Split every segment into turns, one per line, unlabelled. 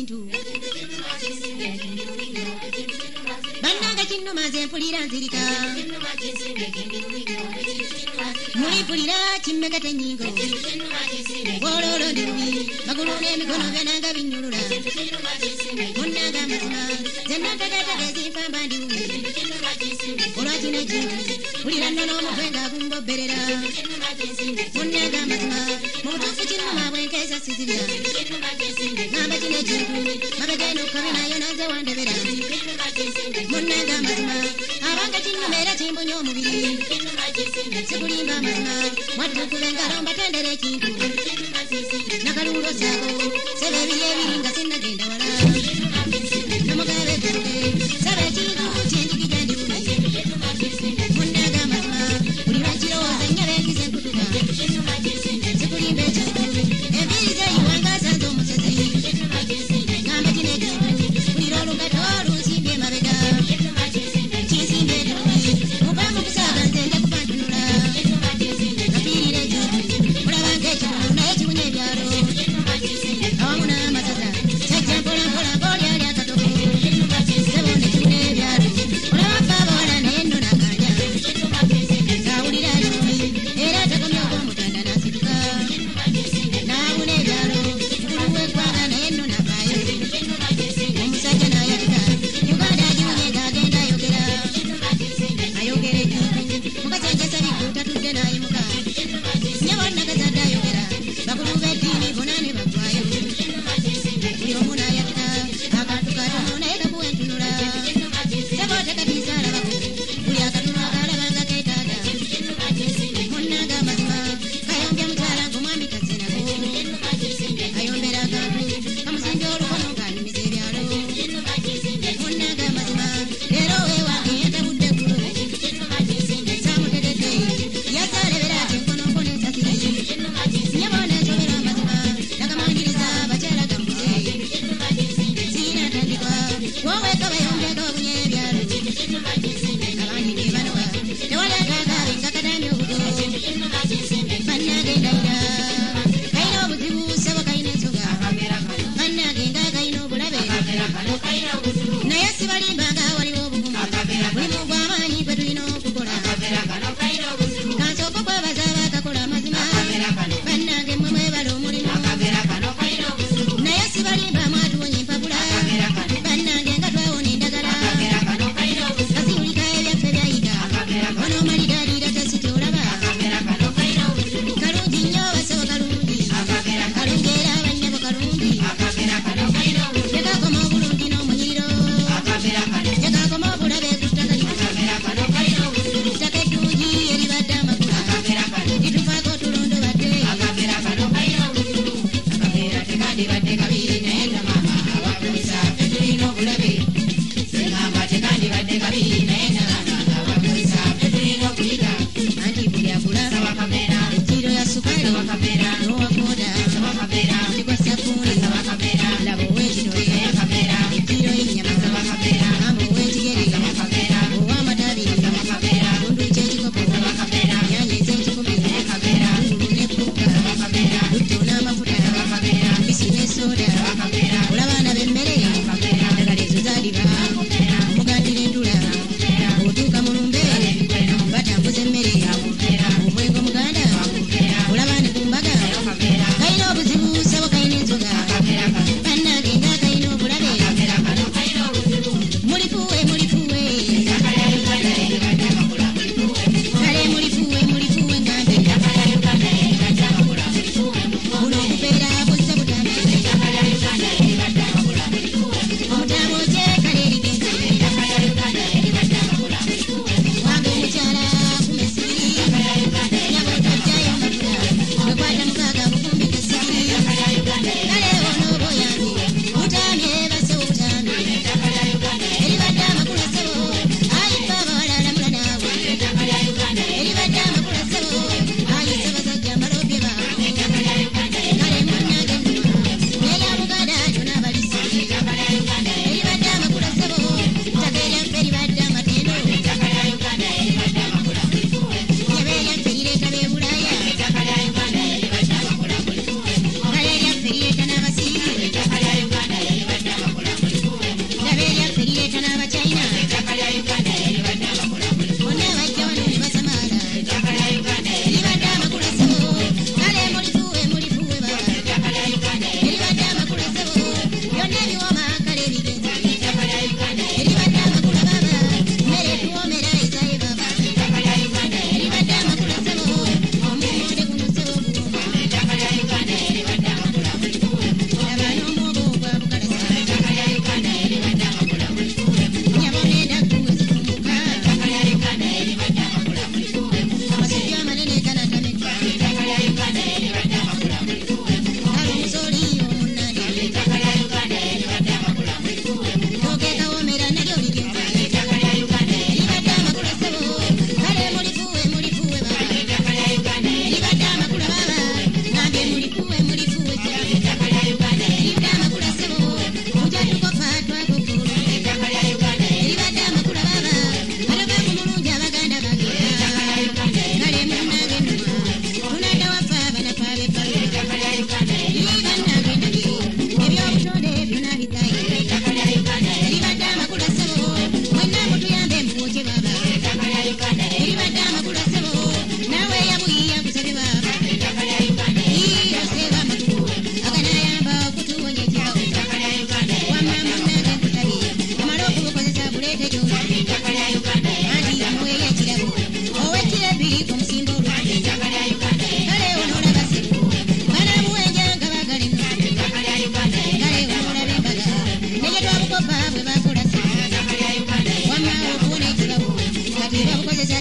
ekintu bannanga kino maze mpulira nzirika mulipulira kimmegate ennyingo bwololo ndi lubi magulu n'emikono byananga binyulula munnanga amazima zenna ntegeetege ezinfamba ndi bubi olwakino ekintu pulira nnono omutwe ng'agumbobberera munnanga amazima mu butuufu kinnuma bwenkeesa sizibya ngamba kino ekintu mabegeno kabi nayo nanze wandebera munnanga amazima abanga kinnuma era kimbunya omubiri sikulimba amazima mwatukuba engalo mbatendera ekintu nakaluulo saako sebe ebiri ebiri nga sinnagenda wala nomugabe tuge sebe ekintu kyenjigija ndi bubi munnanga amazima buli lwakirowooza ennyaba engize enkutuka sikulimba ekintu enviiri zeyiwanga asanze omusezi ngamba kino ekintu bulira olugato lunsimbye emabega kinsimbe etubi mubamu kusaaga nze nja kupantunula nafiirira ekintu mulaba ng'ekibuno naye kibunya ebyalo awamu n'amasaza kyajja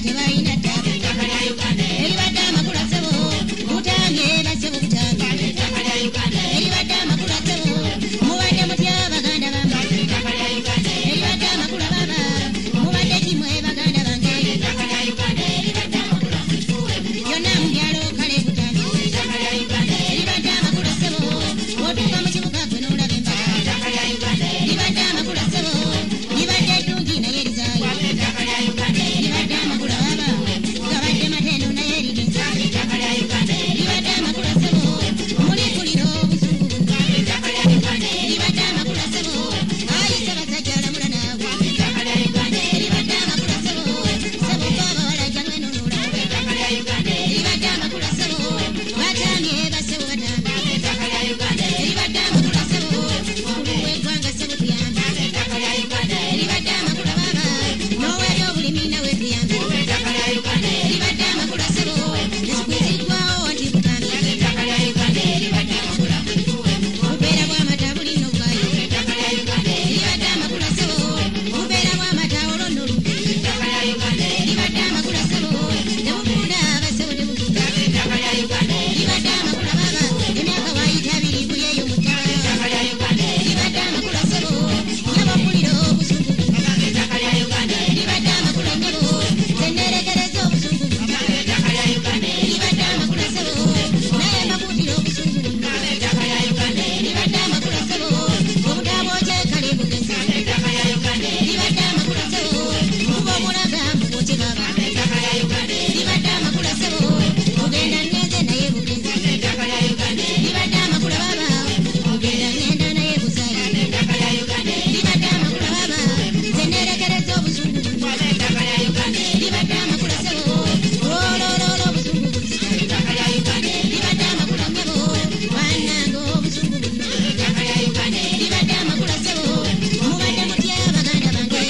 tebalina ttaka eribadde amakulu asebo mutange basebo butange eribadde amakulu asebo mubadde mutya baganda bamwe eribadde amakulu baba mubadde kimwe baganda bange byonna mu byalo kale butange eribadde amakulu asebo otuuka mu kibuga gwe n'olaba embaga eribadde amakulu asebo libadde eddungi naye erizaayo libadde amakulu baba gabadde matendo naye erigenza libadde amakulu asebo mulikulira obusungu libadde amakulu asebo ayise basajja alamula naawe libadde amakulu asebo sebo babawala jangwe nonoola libadde amakulu asebo batamye basebo batamye libadde amakulu asebo omukulu w'eggwanga sebo tuyambe libadde amakulu baba n'ow'ebyobulimi nawe tuyambe libadde amakulu asebo ezikwiziddwawo nti butamye bubeera bw'amata bulina obwayo libadde amakulu asebo bubeera bw'amata olw'onnolu libadde amakulu asebo tebufunda abasebo tebufunda libadde amakulu baba emyaka waayita abiri buyeeyo mu ttaka libadde amakulu asebo nyabo mpulira obusungu libadde amakulu ennyabo zeneerekereza obusungu libadde amakulu asebo naye mbakuutira obusungu libadde amakulu asebo obutaabwoje kale bugenzi libadde amakulu asebo kuba omulaga mubwoje baba libadde amakulu asebo bugenda ngenze naye bugenzi libadde amakulu baba bugenda ngenda naye buzayi libadde amakulu baba zeneerekereza obusungu libadde amakulu asebo olololo obusungu libadde amakulu nyabo bannange obusungu libadde amakulu asebo mubadde mutya baganda bange